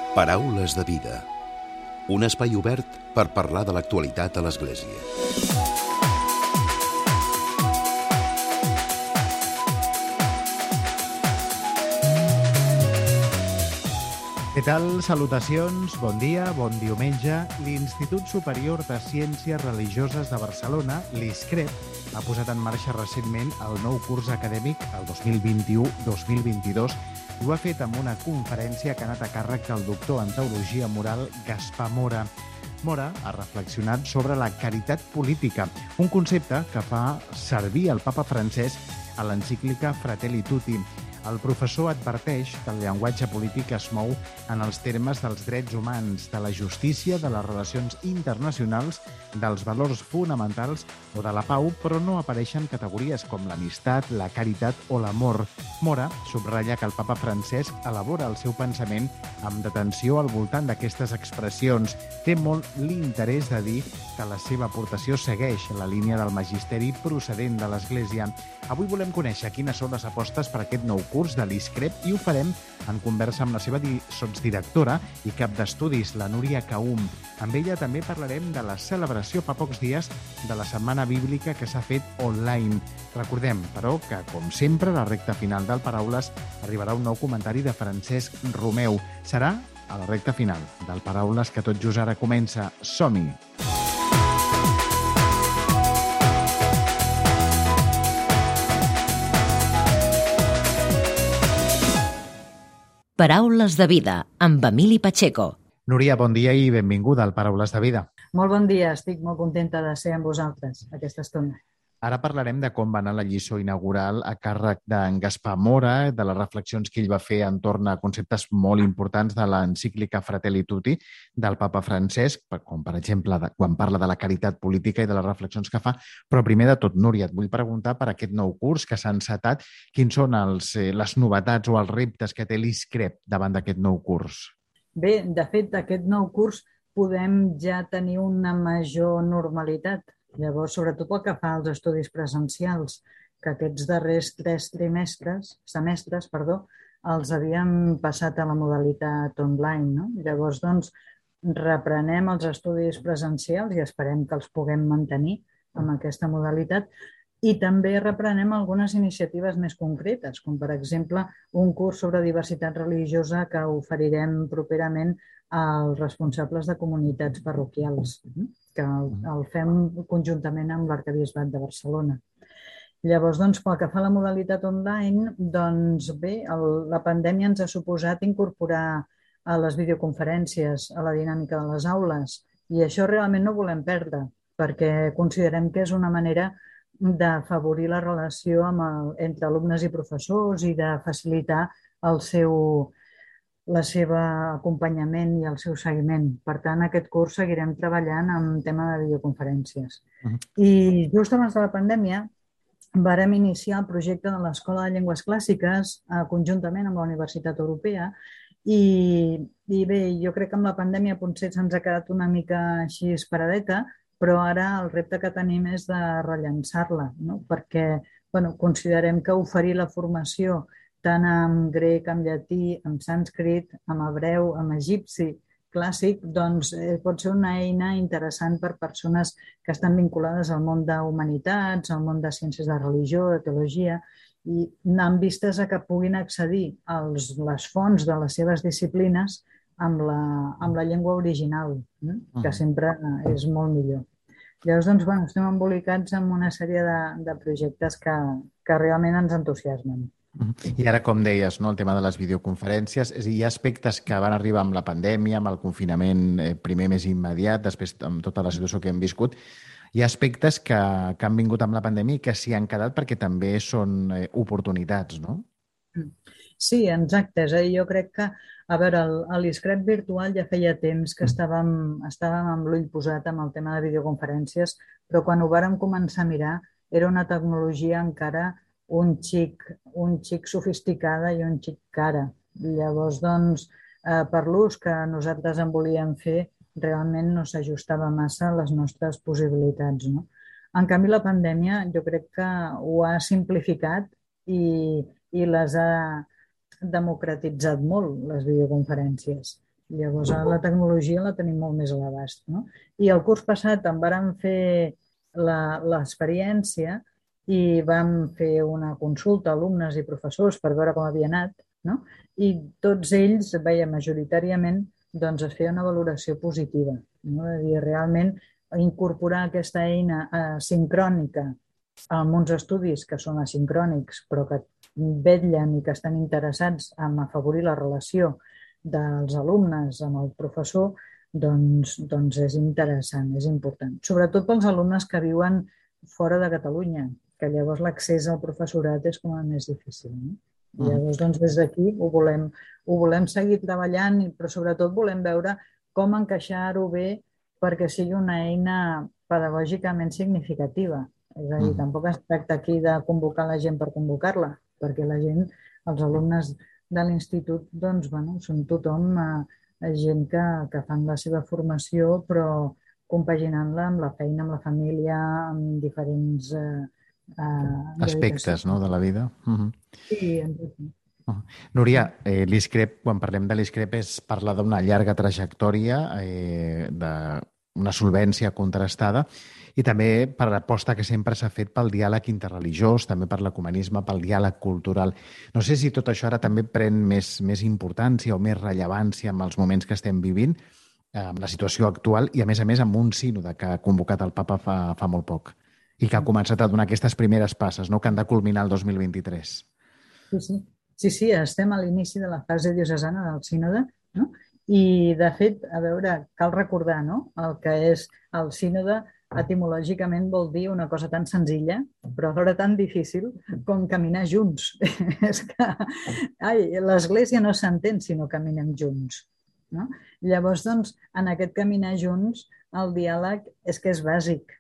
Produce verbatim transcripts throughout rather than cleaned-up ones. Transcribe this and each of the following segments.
Paraules de vida. Un espai obert per parlar de l'actualitat a l'Església. Què tal? Salutacions, bon dia, bon diumenge. L'Institut Superior de Ciències Religioses de Barcelona, l'I S C R E P, ha posat en marxa recentment el nou curs acadèmic, el dos mil vint-i-u dos mil vint-i-dos, i ho ha fet amb una conferència que ha anat a càrrec del doctor en Teologia Moral Gaspar Mora. Mora ha reflexionat sobre la caritat política, un concepte que fa servir el papa Francesc a l'encíclica Fratelli Tutti. El professor adverteix que el llenguatge polític es mou en els termes dels drets humans, de la justícia, de les relacions internacionals, dels valors fonamentals o de la pau, però no apareixen categories com l'amistat, la caritat o l'amor. Mora subratlla que el papa Francesc elabora el seu pensament amb detenció al voltant d'aquestes expressions. Té molt l'interès de dir que la seva aportació segueix la línia del magisteri procedent de l'Església. Avui volem conèixer quines són les apostes per aquest nou curs de l'I S C R E P i ho farem en conversa amb la seva sotsdirectora i cap d'estudis, la Núria Caum. Amb ella també parlarem de la celebració fa pocs dies de la Setmana Bíblica que s'ha fet online. Recordem, però, que, com sempre, a la recta final del Paraules arribarà un nou comentari de Francesc Romeu. Serà a la recta final del Paraules que tot just ara comença. Som-hi! Paraules de vida, amb Emili Pacheco. Núria, bon dia i benvinguda al Paraules de vida. Molt bon dia, estic molt contenta de ser amb vosaltres aquesta estona. Ara parlarem de com va anar la lliçó inaugural a càrrec d'en Gaspar Mora, de les reflexions que ell va fer entorn a conceptes molt importants de l'encíclica Fratelli Tutti del papa Francesc, com per exemple de, quan parla de la caritat política i de les reflexions que fa. Però primer de tot, Núria, et vull preguntar per aquest nou curs que s'ha encetat, quins són els, eh, les novetats o els reptes que té l'I S C R E P davant d'aquest nou curs? Bé, de fet, aquest nou curs podem ja tenir una major normalitat. Llavors, sobretot pel que fa als estudis presencials, que aquests darrers tres trimestres, semestres, perdó, els havíem passat a la modalitat online, no? Llavors, doncs, reprenem els estudis presencials i esperem que els puguem mantenir amb aquesta modalitat i també reprenem algunes iniciatives més concretes, com per exemple un curs sobre diversitat religiosa que oferirem properament als responsables de comunitats parroquials, que el, el fem conjuntament amb l'Arquebisbat de Barcelona. Llavors, doncs, pel que fa a la modalitat online, doncs bé, el, la pandèmia ens ha suposat incorporar a les videoconferències a la dinàmica de les aules i això realment no volem perdre, perquè considerem que és una manera d'afavorir la relació amb el, entre alumnes i professors i de facilitar el seu la seva acompanyament i el seu seguiment. Per tant, aquest curs seguirem treballant en tema de videoconferències. Uh-huh. I just abans de la pandèmia vàrem iniciar el projecte de l'Escola de Llengües Clàssiques eh, conjuntament amb la Universitat Europea i, i bé, jo crec que amb la pandèmia potser se'ns ha quedat una mica així esparadeta, però ara el repte que tenim és de rellançar-la, no? Perquè bueno, considerem que oferir la formació tant en grec, en llatí, en sànscrit, en hebreu, en egipci clàssic, doncs eh, pot ser una eina interessant per persones que estan vinculades al món d'humanitats, al món de ciències de religió, de teologia, i amb vistes a que puguin accedir als les fonts de les seves disciplines amb la, amb la llengua original, eh? Que sempre és molt millor. Llavors, doncs, bueno, estem embolicats amb una sèrie de, de projectes que, que realment ens entusiasmen. I ara, com deies, no, el tema de les videoconferències, és a dir, hi ha aspectes que van arribar amb la pandèmia, amb el confinament eh, primer més immediat, després amb tota la situació que hem viscut. Hi ha aspectes que, que han vingut amb la pandèmia i que s'hi han quedat perquè també són eh, oportunitats, no? Sí, exacte. És a dir, jo crec que, a veure, a l'I S C R E P virtual ja feia temps que estàvem, estàvem amb l'ull posat amb el tema de videoconferències, però quan ho vàrem començar a mirar era una tecnologia encara un xic, un xic sofisticada i un xic cara. Llavors, doncs, eh, per l'ús que nosaltres en volíem fer, realment no s'ajustava massa a les nostres possibilitats, no? En canvi, la pandèmia jo crec que ho ha simplificat i, i les ha democratitzat molt, les videoconferències. Llavors, ara la tecnologia la tenim molt més a l'abast, no? I el curs passat en vàrem fer l'experiència i vam fer una consulta a alumnes i professors per veure com havia anat, no? I tots ells, veia, majoritàriament, doncs es feia una valoració positiva, no? De dir, realment, incorporar aquesta eina sincrònica en uns estudis que són asincrònics, però que vetllen i que estan interessats en afavorir la relació dels alumnes amb el professor, doncs, doncs és interessant, és important. Sobretot pels alumnes que viuen fora de Catalunya, que llavors l'accés al professorat és com a més difícil. No? Llavors, doncs, des d'aquí ho volem, ho volem seguir treballant, però sobretot volem veure com encaixar-ho bé perquè sigui una eina pedagògicament significativa. És a dir, tampoc es tracta aquí de convocar la gent per convocar-la, perquè la gent, els alumnes de l'institut, doncs, bueno, són tothom eh, gent que, que fan la seva formació, però compaginant-la amb la feina, amb la família, amb diferents eh, eh, aspectes, no?, de la vida. Uh-huh. Sí, exacte. Uh-huh. Núria, eh, l'ISCREP, quan parlem de l'ISCREP, és parlar d'una llarga trajectòria, eh, d'una solvència contrastada, i també per l'aposta que sempre s'ha fet pel diàleg interreligiós, també per l'ecumenisme, pel diàleg cultural. No sé si tot això ara també pren més, més importància o més rellevància en els moments que estem vivint, amb la situació actual, i a més a més amb un sínode que ha convocat el papa fa, fa molt poc i que ha començat a donar aquestes primeres passes, no?, que han de culminar el dos mil vint-i-tres. Sí, sí. Sí, sí, estem a l'inici de la fase diocesana del sínode, no? I, de fet, a veure, cal recordar, no?, el que és el sínode. Etimològicament vol dir una cosa tan senzilla, però alhora tan difícil com caminar junts. És que ai, l'Església no s'entén si no caminem junts. No? Llavors, doncs, en aquest caminar junts, el diàleg és que és bàsic.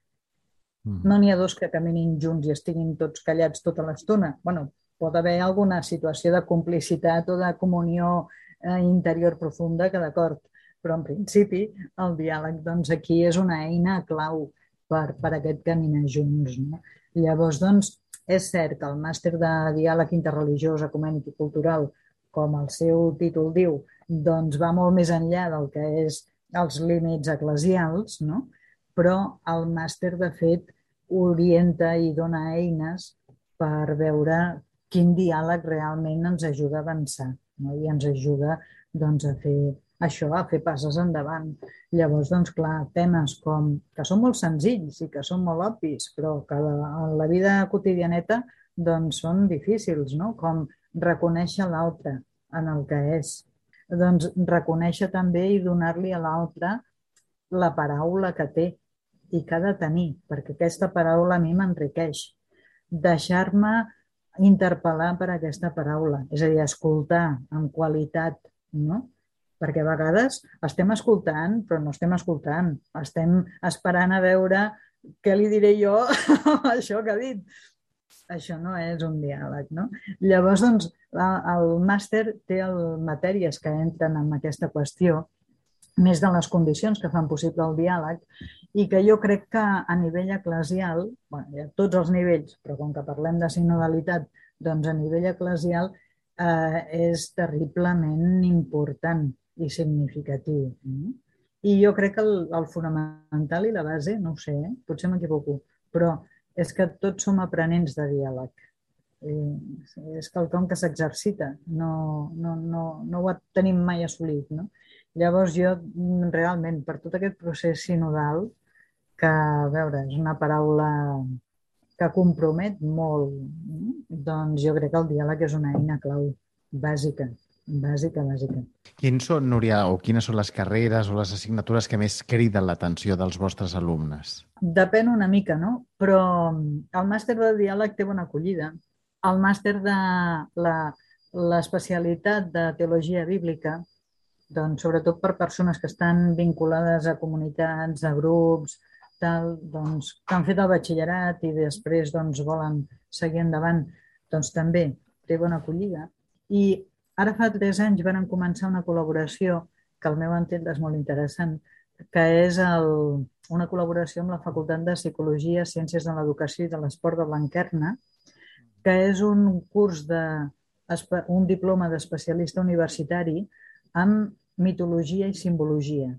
No n'hi ha dos que caminin junts i estiguin tots callats tota l'estona. Bueno, pot haver alguna situació de complicitat o de comunió eh, interior profunda, que d'acord, però en principi el diàleg, doncs, aquí és una eina clau per, per aquest caminar junts. No? Llavors, doncs, és cert que el màster de diàleg interreligiós, ecumènic i cultural, com el seu títol diu, doncs va molt més enllà del que és els límits eclesials, no? Però el màster, de fet, orienta i dona eines per veure quin diàleg realment ens ajuda a avançar, no? I ens ajuda, doncs, a fer això, a fer passes endavant. Llavors, doncs, clar, temes com que són molt senzills i que són molt obvis, però que en la vida quotidianeta doncs són difícils, no? Com reconèixer l'altre en el que és. Doncs reconèixer també i donar-li a l'altre la paraula que té i que ha de tenir, perquè aquesta paraula a mi m'enriqueix. Deixar-me interpel·lar per aquesta paraula, és a dir, escoltar amb qualitat, no? Perquè a vegades estem escoltant, però no estem escoltant. Estem esperant a veure què li diré jo a això que ha dit. Això no és un diàleg, no? Llavors, doncs, el màster té matèries que entren en aquesta qüestió, més de les condicions que fan possible el diàleg, i que jo crec que a nivell eclesial, bueno, hi ha tots els nivells, però com que parlem de sinodalitat, doncs a nivell eclesial eh, és terriblement important i significatiu. No? I jo crec que el, el fonamental i la base, no ho sé, eh? Potser m'equivoco, però és que tots som aprenents de diàleg. Eh, és quelcom que s'exercita, no, no, no, no ho tenim mai assolit. No? Llavors jo, realment, per tot aquest procés sinodal, que, a veure, és una paraula que compromet molt, no? Doncs jo crec que el diàleg és una eina clau, bàsica. Bàsica, bàsica. Quins són, Núria, o quines són les carreres o les assignatures que més criden l'atenció dels vostres alumnes? Depèn una mica, no? Però el màster de diàleg té bona acollida. El màster de l'especialitat de teologia bíblica, doncs, sobretot per persones que estan vinculades a comunitats, a grups, tal, doncs, que han fet el batxillerat i després doncs, volen seguir endavant, doncs també té bona acollida. I ara fa tres anys vam començar una col·laboració que al meu entendre és molt interessant, que és el, una col·laboració amb la Facultat de Psicologia, Ciències de l'Educació i de l'Esport de Blanquerna, que és un curs de un diploma d'especialista universitari amb mitologia i simbologia.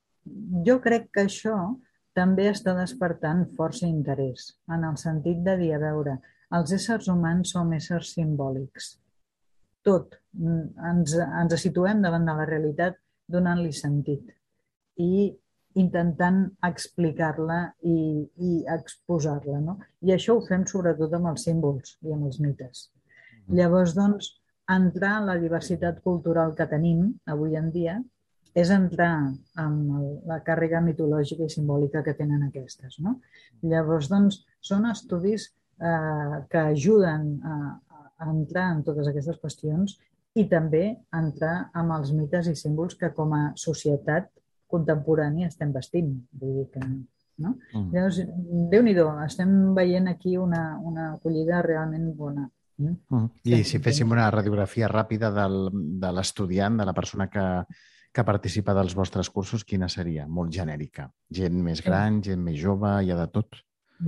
Jo crec que això també està despertant força interès, en el sentit de dir, a veure, els éssers humans som éssers simbòlics. Tot. Ens, ens situem davant de la realitat donant-li sentit i intentant explicar-la i, i exposar-la, no? I això ho fem sobretot amb els símbols i amb els mites. Llavors, doncs, entrar en la diversitat cultural que tenim avui en dia és entrar en la càrrega mitològica i simbòlica que tenen aquestes, no? Llavors, doncs, són estudis eh, que ajuden a, a entrar en totes aquestes qüestions i també a entrar amb els mites i símbols que com a societat contemporània estem vestint. Vull dir que, no? Mm. Llavors, Déu-n'hi-do, estem veient aquí una, una acollida realment bona. Mm. I si féssim una radiografia ràpida del, de l'estudiant, de la persona que, que participa dels vostres cursos, quina seria? Molt genèrica. Gent més gran, gent més jove, hi ha de tot?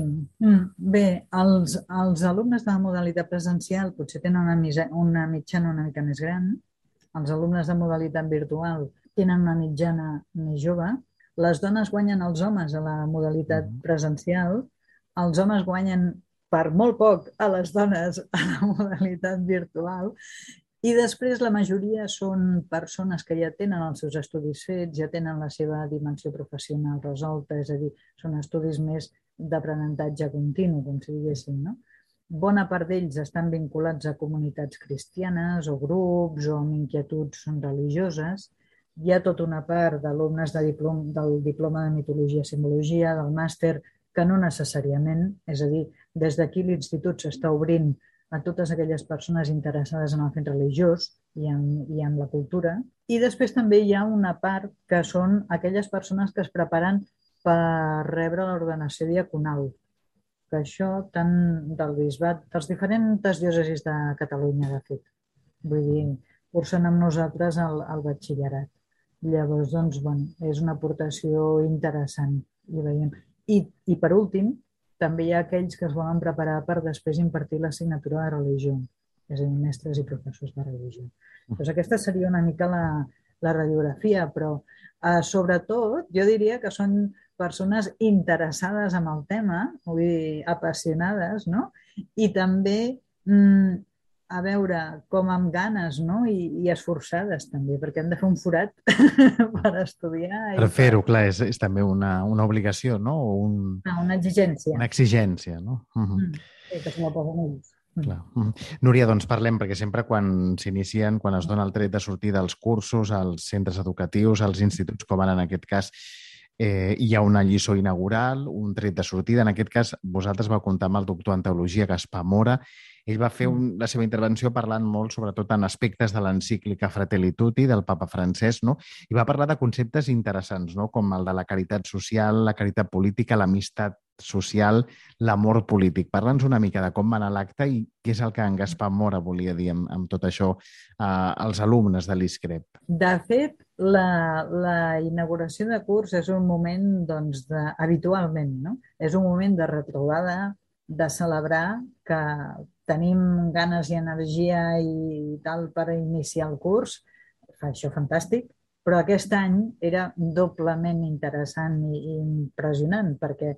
Bé, els, els alumnes de la modalitat presencial potser tenen una, una mitjana una mica més gran. Els alumnes de modalitat virtual tenen una mitjana més jove. Les dones guanyen els homes a la modalitat presencial. Els homes guanyen per molt poc a les dones a la modalitat virtual. I després la majoria són persones que ja tenen els seus estudis fets, ja tenen la seva dimensió professional resolta, és a dir, són estudis més d'aprenentatge continu, com si diguéssim, no? Bona part d'ells estan vinculats a comunitats cristianes o grups o amb inquietuds religioses. Hi ha tota una part d'alumnes de diplom, del diploma de mitologia i simbologia, del màster, que no necessàriament, és a dir, des d'aquí l'institut s'està obrint a totes aquelles persones interessades en el fet religiós i en, i en la cultura. I després també hi ha una part que són aquelles persones que es preparen per rebre l'ordenació diaconal, que això tant del bisbat, dels diferents diòcesis de Catalunya, de fet. Vull dir, cursen amb nosaltres el, el batxillerat. Llavors, doncs, bueno, és una aportació interessant. I, veiem. I, I per últim, també hi ha aquells que es volen preparar per després impartir l'assignatura de religió, és a dir, mestres i professors de religió. Doncs aquesta seria una mica la, la radiografia, però eh, sobretot jo diria que són persones interessades en el tema, vull dir, apassionades, no? I també, mm, a veure, com amb ganes, no? I, i esforçades també, perquè hem de fer un forat per estudiar. Per fer-ho, clar, és, és també una, una obligació, no? O un, ah, una exigència. Una exigència, no? Uh-huh. Mm. Sí, que se la posen ells. Clar. Núria, doncs parlem, perquè sempre quan s'inicien, quan es dona el tret de sortir dels cursos, als centres educatius, als instituts, com ara en aquest cas, eh, hi ha una lliçó inaugural, un tret de sortida. En aquest cas, vosaltres vau comptar amb el doctor en teologia, Gaspar Mora. Ell va fer un, la seva intervenció parlant molt, sobretot en aspectes de l'encíclica Fratelli Tutti del papa Francesc, no? I va parlar de conceptes interessants, no? Com el de la caritat social, la caritat política, l'amistat social, l'amor polític. Parla'ns una mica de com va anar l'acte i què és el que en Gaspar Mora volia dir amb, amb tot això eh, als alumnes de l'I S C R E P. De fet, la, la inauguració de curs és un moment, doncs, de, habitualment, no? És un moment de retrobada, de celebrar que tenim ganes i energia i tal per iniciar el curs. Fa això fantàstic. Però aquest any era doblement interessant i impressionant perquè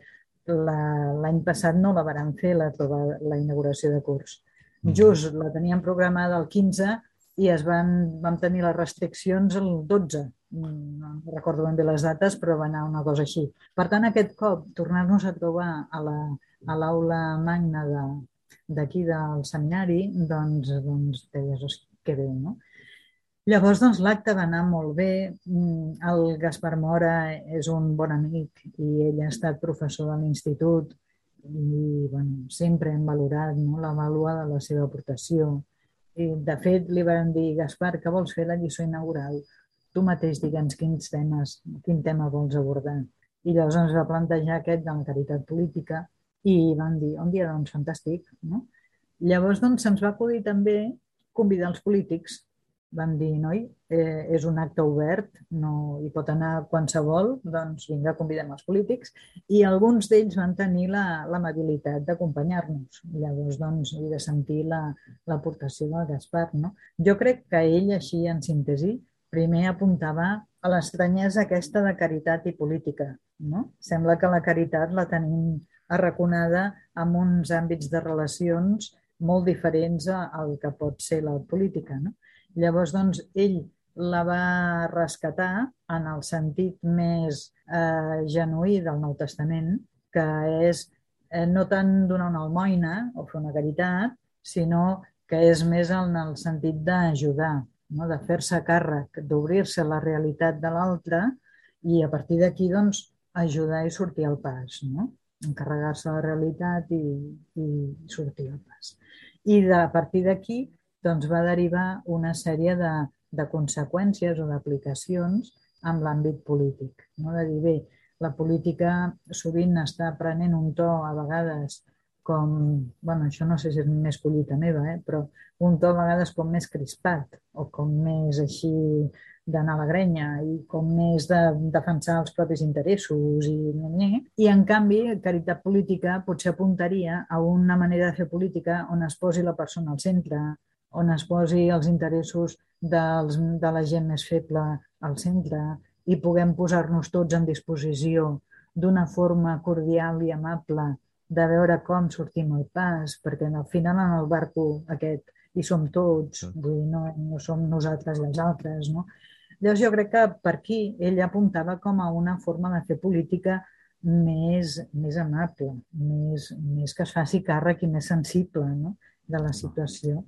l'any passat no la varen fer la, la inauguració de curs. Just la teníem programada el quinze i es van, vam tenir les restriccions el dotze. No recordo ben bé les dates, però va anar una cosa així. Per tant, aquest cop, tornar-nos a trobar a la, a l'aula magna de, d'aquí del seminari, doncs, doncs deies, que bé, no? Llavors, doncs, l'acte va anar molt bé. El Gaspar Mora és un bon amic i ell ha estat professor de l'institut i bueno, sempre hem valorat, no, la vàlua de la seva aportació. I, de fet, li van dir, Gaspar, que vols fer la lliçó inaugural? Tu mateix digue'ns quins temes, quin tema vols abordar. I llavors ens va plantejar aquest de la caritat política i van dir, un dia, doncs, fantàstic, no? Llavors, doncs, se'ns va acudir també convidar els polítics. Vam dir, noi, eh, és un acte obert, no hi pot anar qualsevol, doncs vinga, convidem els polítics, i alguns d'ells van tenir l'amabilitat d'acompanyar-nos. Llavors, doncs, he de sentir l'aportació del Gaspar, no? Jo crec que ell, així en síntesi, primer apuntava a l'estranyesa aquesta de caritat i política, no? Sembla que la caritat la tenim arraconada en uns àmbits de relacions molt diferents al que pot ser la política, no? Llavors, doncs, ell la va rescatar en el sentit més eh, genuí del Nou Testament, que és eh, no tant donar una almoina o fer una caritat, sinó que és més en el sentit d'ajudar, no? De fer-se càrrec, d'obrir-se a la realitat de l'altre i a partir d'aquí doncs, ajudar i sortir al pas, no? Encarregar-se de la realitat i, i sortir al pas. I de, a partir d'aquí doncs, va derivar una sèrie de, de conseqüències o d'aplicacions en l'àmbit polític. No? De dir, bé, la política sovint està prenent un to a vegades com, bueno, això no sé si és més collita meva, eh? Però un to a vegades com més crispat o com més així d'anar a la grenya i com més de defensar els propis interessos i, i en canvi, caritat política potser apuntaria a una manera de fer política on es posi la persona al centre, on es posi els interessos dels, de la gent més feble al centre i puguem posar-nos tots en disposició d'una forma cordial i amable de veure com sortim al pas, perquè al final en el barco aquest hi som tots, vull dir, no, no som nosaltres i els altres, no? Llavors jo crec que per aquí ell apuntava com a una forma de fer política més, més amable, més, més que es faci càrrec i més sensible, no? De la situació.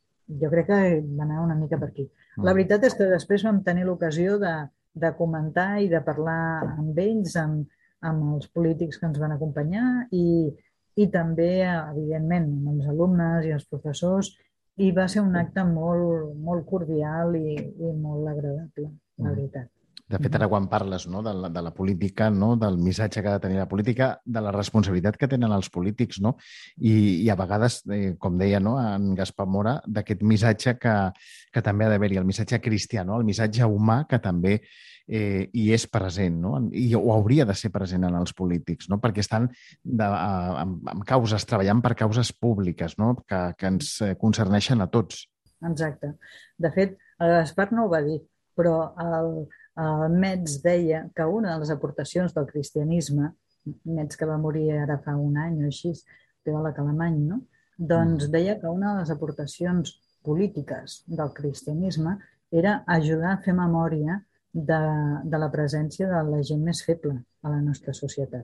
Jo crec que va anar una mica per aquí. La veritat és que després vam tenir l'ocasió de, de comentar i de parlar amb ells, amb, amb els polítics que ens van acompanyar i, i també, evidentment, amb els alumnes i els professors, i va ser un acte molt, molt cordial i, i molt agradable, la veritat. De fet, ara quan parles, no, de, la, de la política, no, del missatge que ha de tenir la política, de la responsabilitat que tenen els polítics, no? I, i a vegades, eh, com deia, no, en Gaspar Mora, d'aquest missatge que, que també ha d'haver-hi, el missatge cristià, no? El missatge humà que també eh, hi és present, no? I ho hauria de ser present en els polítics, no? Perquè estan de, a, amb, amb causes, treballant per causes públiques, no? Que, que ens concerneixen a tots. Exacte. De fet, el Gaspar no ho va dir, però el, el Metz deia que una de les aportacions del cristianisme, Metz que va morir ara fa un any o així, teòleg alemany, no? Doncs deia que una de les aportacions polítiques del cristianisme era ajudar a fer memòria de, de la presència de la gent més feble a la nostra societat.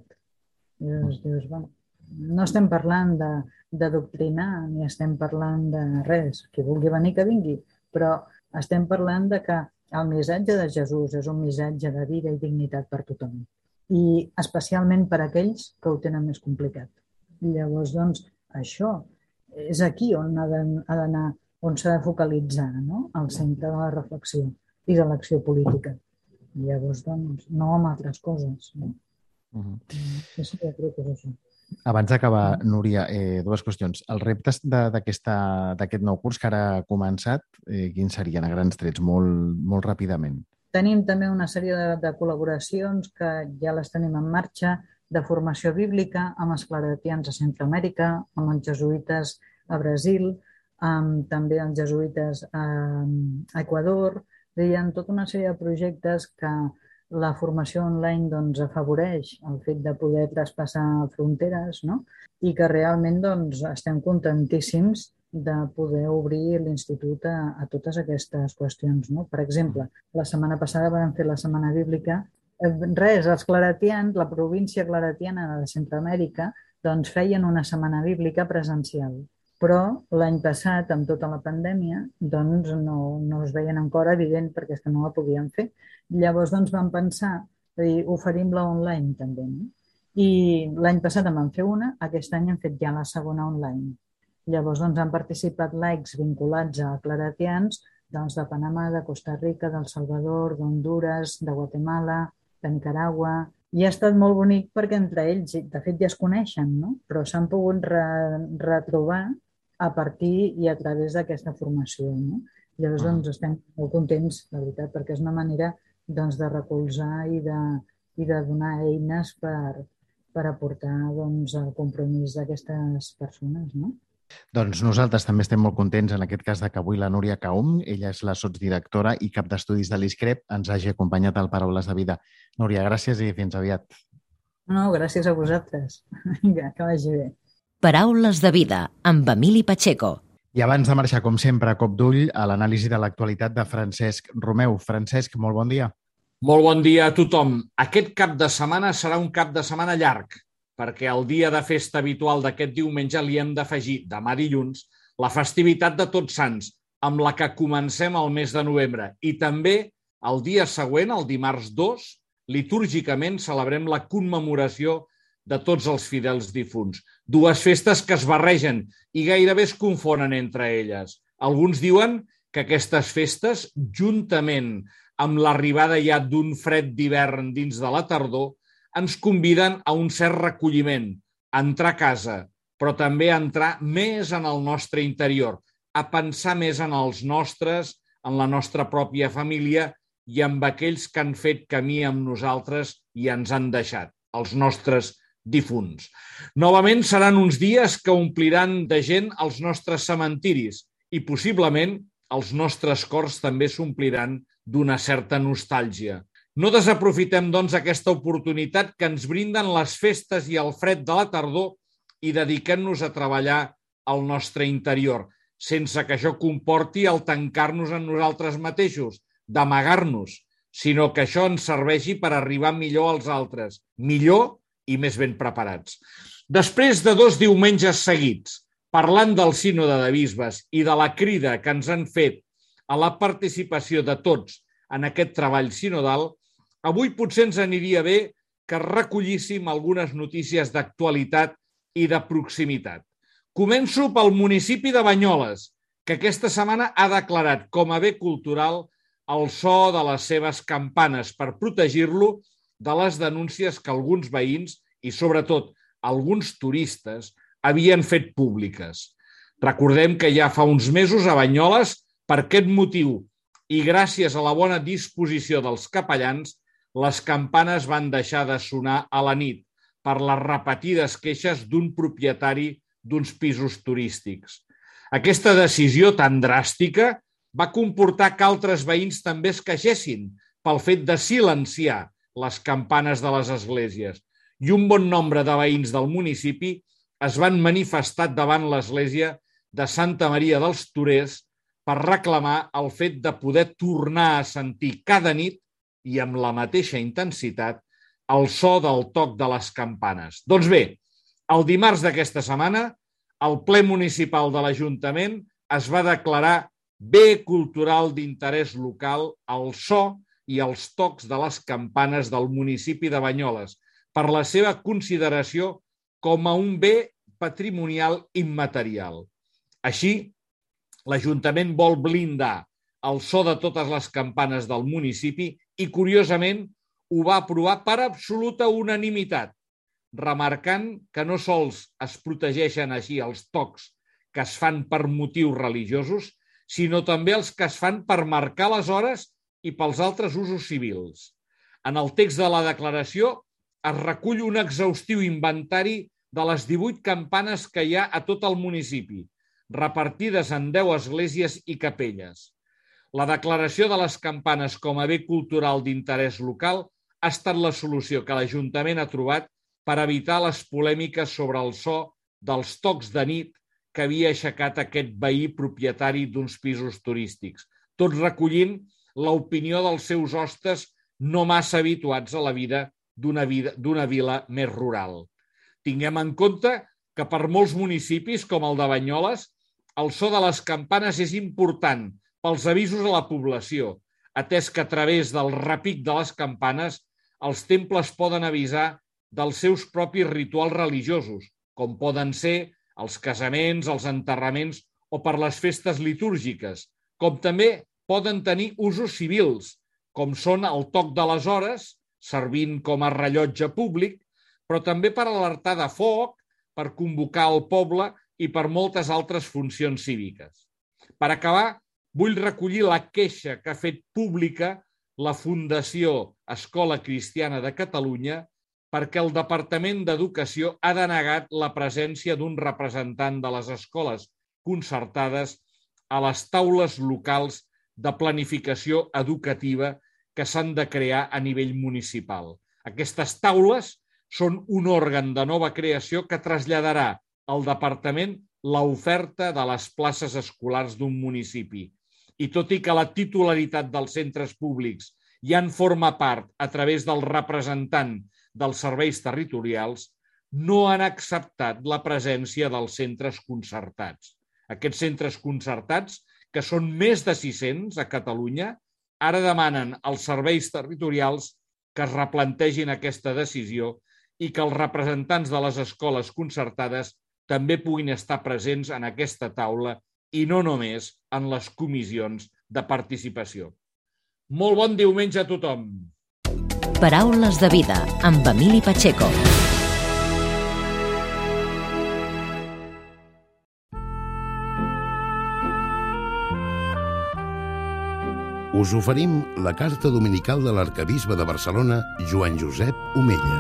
I llavors dius, bueno, no estem parlant de, de doctrinar ni estem parlant de res, qui vulgui venir que vingui, però estem parlant de que el missatge de Jesús és un missatge de vida i dignitat per tothom i especialment per aquells que ho tenen més complicat. Llavors, doncs, això és aquí on ha d'anar, on s'ha de focalitzar, no? Al centre de la reflexió i de l'acció política. Llavors, doncs, no amb altres coses. No? Uh-huh. Sí, jo crec que és això. Abans d'acabar, Núria, eh, dues qüestions. Els reptes d'aquest nou curs que ara ha començat, eh, quins serien a grans trets, molt, molt ràpidament? Tenim també una sèrie de, de col·laboracions que ja les tenim en marxa, de formació bíblica amb els claretians a Centroamèrica, amb els jesuïtes a Brasil, amb també els jesuïtes a, a Equador. Hi ha tota una sèrie de projectes que la formació online doncs, afavoreix el fet de poder traspassar fronteres, no? I que realment doncs, estem contentíssims de poder obrir l'institut a, a totes aquestes qüestions. No? Per exemple, la setmana passada vam fer la Setmana Bíblica. Res, els claretians, la província claretiana de Centroamèrica, doncs feien una Setmana Bíblica presencial. Però l'any passat, amb tota la pandèmia, doncs no, no es veien encara evident perquè és que no la podien fer. Llavors doncs, vam pensar, dir, oferim-la online també. No? I l'any passat en vam fer una, aquest any hem fet ja la segona online. Llavors doncs, han participat laics vinculats a claretians doncs, de Panamà, de Costa Rica, del Salvador, d'Honduras, de Guatemala, de Nicaragua. I ha estat molt bonic perquè entre ells, de fet, ja es coneixen, no? Però s'han pogut re retrobar a partir i a través d'aquesta formació. No? Llavors doncs, estem molt contents, la veritat, perquè és una manera doncs, de recolzar i de, i de donar eines per, per aportar doncs, el compromís d'aquestes persones. No? Doncs nosaltres també estem molt contents, en aquest cas, de que avui la Núria Caum, ella és la sotsdirectora i cap d'estudis de l'ISCREP, ens hagi acompanyat al Paraules de Vida. Núria, gràcies i fins aviat. No, gràcies a vosaltres. Vinga, que vagi bé. Paraules de Vida, amb Emili Pacheco. I abans de marxar, com sempre, a cop d'ull a l'anàlisi de l'actualitat de Francesc Romeu. Francesc, molt bon dia. Molt bon dia a tothom. Aquest cap de setmana serà un cap de setmana llarg, perquè el dia de festa habitual d'aquest diumenge li hem d'afegir, demà dilluns, la festivitat de Tots Sants, amb la que comencem el mes de novembre. I també el dia següent, el dimarts dos, litúrgicament celebrem la commemoració de tots els fidels difunts. Dues festes que es barregen i gairebé es confonen entre elles. Alguns diuen que aquestes festes, juntament amb l'arribada ja d'un fred d'hivern dins de la tardor, ens conviden a un cert recolliment, a entrar a casa, però també a entrar més en el nostre interior, a pensar més en els nostres, en la nostra pròpia família i amb aquells que han fet camí amb nosaltres i ens han deixat, els nostres difunts. Novament seran uns dies que ompliran de gent els nostres cementiris i possiblement els nostres cors també s'ompliran d'una certa nostàlgia. No desaprofitem, doncs, aquesta oportunitat que ens brinden les festes i el fred de la tardor i dediquem-nos a treballar al nostre interior, sense que això comporti el tancar-nos en nosaltres mateixos, d'amagar-nos, sinó que això ens serveixi per arribar millor als altres, millor i més ben preparats. Després de dos diumenges seguits, parlant del sínode de bisbes i de la crida que ens han fet a la participació de tots en aquest treball sinodal, avui potser ens aniria bé que recollíssim algunes notícies d'actualitat i de proximitat. Començo pel municipi de Banyoles, que aquesta setmana ha declarat com a bé cultural el so de les seves campanes per protegir-lo de les denúncies que alguns veïns i, sobretot, alguns turistes havien fet públiques. Recordem que ja fa uns mesos a Banyoles, per aquest motiu i gràcies a la bona disposició dels capellans, les campanes van deixar de sonar a la nit per les repetides queixes d'un propietari d'uns pisos turístics. Aquesta decisió tan dràstica va comportar que altres veïns també es queixessin pel fet de silenciar les campanes de les esglésies i un bon nombre de veïns del municipi es van manifestar davant l'església de Santa Maria dels Torers per reclamar el fet de poder tornar a sentir cada nit i amb la mateixa intensitat el so del toc de les campanes. Doncs bé, el dimarts d'aquesta setmana, el ple municipal de l'Ajuntament es va declarar bé cultural d'interès local el so i els tocs de les campanes del municipi de Banyoles per la seva consideració com a un bé patrimonial immaterial. Així, l'Ajuntament vol blindar el so de totes les campanes del municipi i, curiosament, ho va aprovar per absoluta unanimitat, remarcant que no sols es protegeixen així els tocs que es fan per motius religiosos, sinó també els que es fan per marcar les hores i pels altres usos civils. En el text de la declaració es recull un exhaustiu inventari de les divuit campanes que hi ha a tot el municipi, repartides en deu esglésies i capelles. La declaració de les campanes com a bé cultural d'interès local ha estat la solució que l'Ajuntament ha trobat per evitar les polèmiques sobre el so dels tocs de nit que havia aixecat aquest veí propietari d'uns pisos turístics, tot recollint l'opinió dels seus hostes no massa habituats a la vida d'una vida, d'una vila més rural. Tinguem en compte que per molts municipis, com el de Banyoles, el so de les campanes és important pels avisos a la població, atès que a través del repic de les campanes els temples poden avisar dels seus propis rituals religiosos, com poden ser els casaments, els enterraments o per les festes litúrgiques, com també poden tenir usos civils, com són el toc de les hores, servint com a rellotge públic, però també per alertar de foc, per convocar el poble i per moltes altres funcions cíviques. Per acabar, vull recollir la queixa que ha fet pública la Fundació Escola Cristiana de Catalunya perquè el Departament d'Educació ha denegat la presència d'un representant de les escoles concertades a les taules locals de planificació educativa que s'han de crear a nivell municipal. Aquestes taules són un òrgan de nova creació que traslladarà al departament l'oferta de les places escolars d'un municipi. I tot i que la titularitat dels centres públics ja en forma part a través del representant dels serveis territorials, no han acceptat la presència dels centres concertats. Aquests centres concertats, que són més de sis-cents a Catalunya, ara demanen als serveis territorials que es replantegin aquesta decisió i que els representants de les escoles concertades també puguin estar presents en aquesta taula i no només en les comissions de participació. Molt bon diumenge a tothom! Paraules de vida, amb Emili Pacheco. Us oferim la carta dominical de l'arquebisbe de Barcelona, Joan Josep Omella.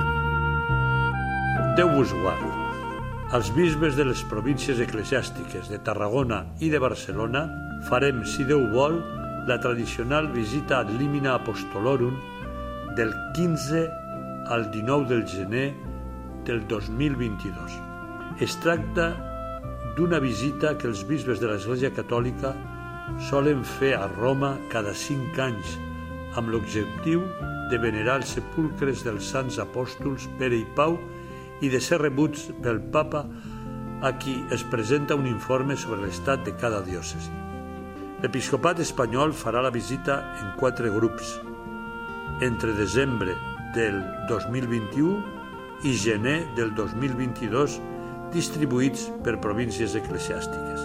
Déu vos guard. Els bisbes de les províncies eclesiàstiques de Tarragona i de Barcelona farem, si Déu vol, la tradicional visita ad limina apostolorum del quinze al dinou del gener del dos mil vint-i-dos. Es tracta d'una visita que els bisbes de l'Església Catòlica solen fer a Roma cada cinc anys amb l'objectiu de venerar els sepulcres dels sants apòstols Pere i Pau i de ser rebuts pel Papa, a qui es presenta un informe sobre l'estat de cada diòcesi. L'Episcopat espanyol farà la visita en quatre grups, entre desembre del dos mil vint-i-u i gener del dos mil vint-i-dos, distribuïts per províncies eclesiàstiques.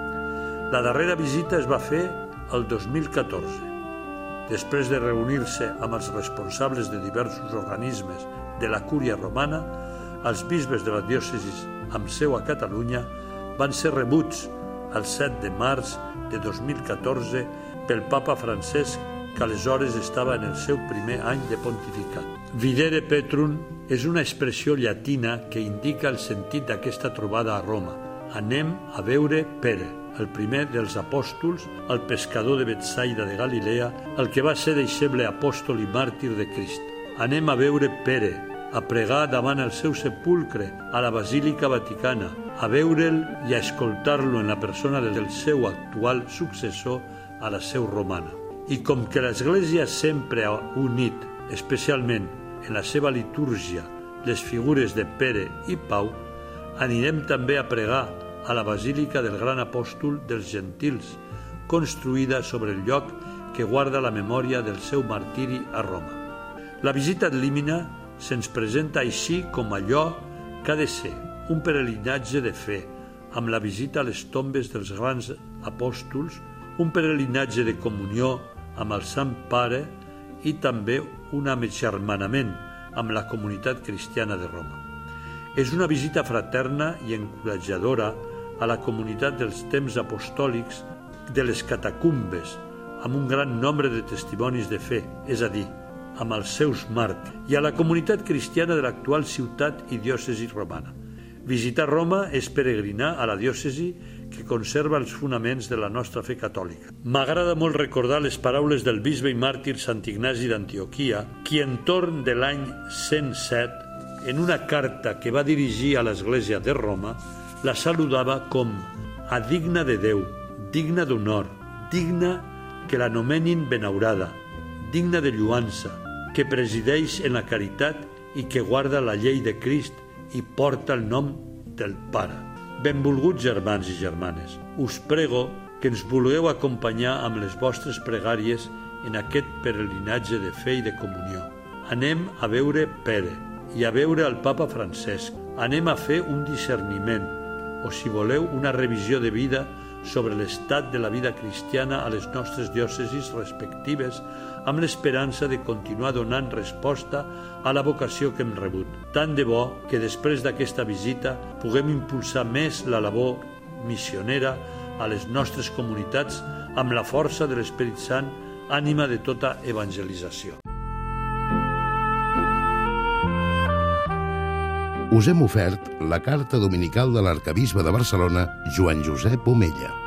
La darrera visita es va fer el dos mil catorze. Després de reunir-se amb els responsables de diversos organismes de la Cúria Romana, els bisbes de la diòcesi amb seu a Catalunya van ser rebuts el set de març de dos mil catorze pel Papa Francesc, que aleshores estava en el seu primer any de pontificat. Videre Petrum és una expressió llatina que indica el sentit d'aquesta trobada a Roma. Anem a veure Pere, el primer dels apòstols, el pescador de Betsaida de Galilea, el que va ser deixeble apòstol i màrtir de Crist. Anem a veure Pere, a pregar davant el seu sepulcre a la Basílica Vaticana, a veure'l i a escoltar-lo en la persona del seu actual successor a la seu romana. I com que l'Església sempre ha unit, especialment en la seva litúrgia, les figures de Pere i Pau, anirem també a pregar a la Basílica del Gran Apòstol dels Gentils, construïda sobre el lloc que guarda la memòria del seu martiri a Roma. La visita ad limina se'ns presenta així com allò que ha de ser, un peregrinatge de fe, amb la visita a les tombes dels grans apòstols, un peregrinatge de comunió amb el Sant Pare i també un ametgermanament amb la comunitat cristiana de Roma. És una visita fraterna i encoratjadora a la comunitat dels temps apostòlics de les catacumbes, amb un gran nombre de testimonis de fe, és a dir, amb els seus màrtirs, i a la comunitat cristiana de l'actual ciutat i diòcesi romana. Visitar Roma és peregrinar a la diòcesi que conserva els fonaments de la nostra fe catòlica. M'agrada molt recordar les paraules del bisbe i màrtir Sant Ignasi d'Antioquia, qui entorn de l'any cent set, en una carta que va dirigir a l'Església de Roma, la saludava com a digna de Déu, digna d'honor, digna que l'anomenin benaurada, digna de lluança, que presideix en la caritat i que guarda la llei de Crist i porta el nom del Pare. Benvolguts germans i germanes, us prego que ens vulgueu acompanyar amb les vostres pregàries en aquest peregrinatge de fe i de comunió. Anem a veure Pere i a veure el Papa Francesc. Anem a fer un discerniment, o si voleu, una revisió de vida sobre l'estat de la vida cristiana a les nostres diòcesis respectives, amb l'esperança de continuar donant resposta a la vocació que hem rebut. Tant de bo que després d'aquesta visita puguem impulsar més la labor missionera a les nostres comunitats amb la força de l'Esperit Sant, ànima de tota evangelització. Us hem ofert la carta dominical de l'arquebisbe de Barcelona, Joan Josep Omella.